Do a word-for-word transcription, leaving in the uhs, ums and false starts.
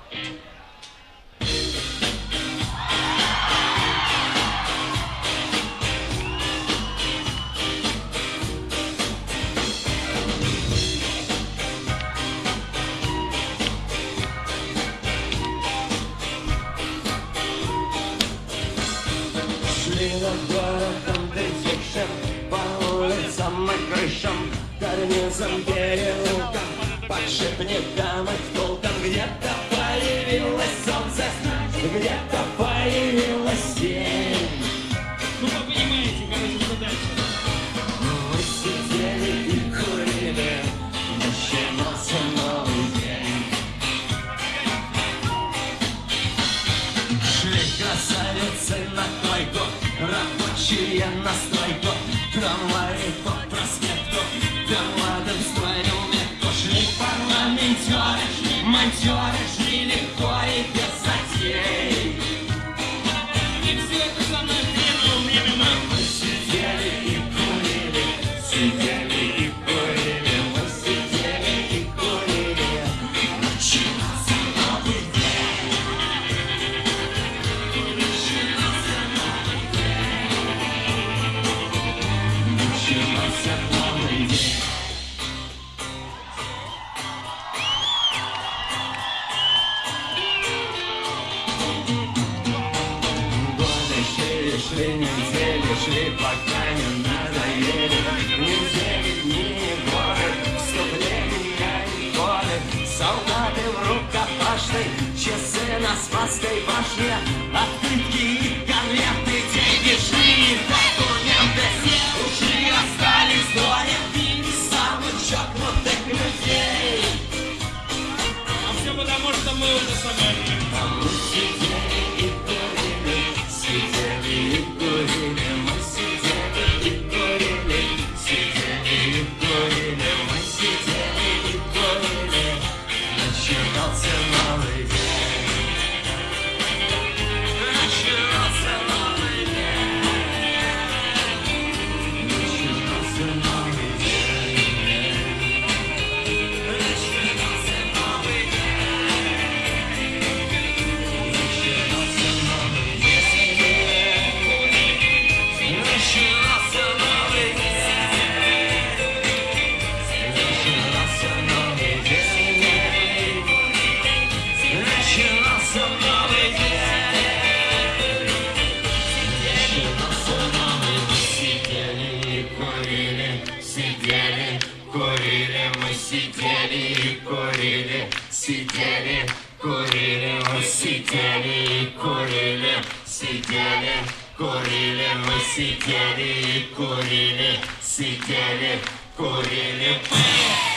Над городом притихшим, по улицам и крышам, карнизам, переулкам, подшипникам и втулкам. Где-то появилось солнце, где-то появилась тень. Ну вы понимаете, короче, что дальше? Мы сидели и курили, начинался новый день. Шли красавицы на койку, рабочие на стройку, трамваи по проспекту, пилотом стройным метку. Шли парламентеры, шли монтеры, шли легко и без затей. И все это самое хреново временно. Мы сидели и курили, сидели и курили, мы сидели и курили. Начинался новый день. Начинался новый день. Начинался новый день. Годы шли, шли недели, шли, пока не надоели. Недели, дни, годы, вступления и годы. Солдаты в рукопашной, часы на Спасской башне, открытки и конверты, деньги шли, документы ушли, остались двое самых чокнутых людей. А все потому, что мы уже сами. А мы сидели и курили, сидели и курили, мы сидели и курили, сидели и курили, мы сидели и курили. Начинался новый день. Начинался новый день. Начинался новый день. Начинался новый день. Начинался новый день. Начинался новый день. Начинался новый день. Начинался новый день. Начинался новый день. Сидели и курили, сидели, курили, мы сидели и курили, сидели, курили, мы сидели и курили, сидели, курили, мы сидели и курили, сидели, курили.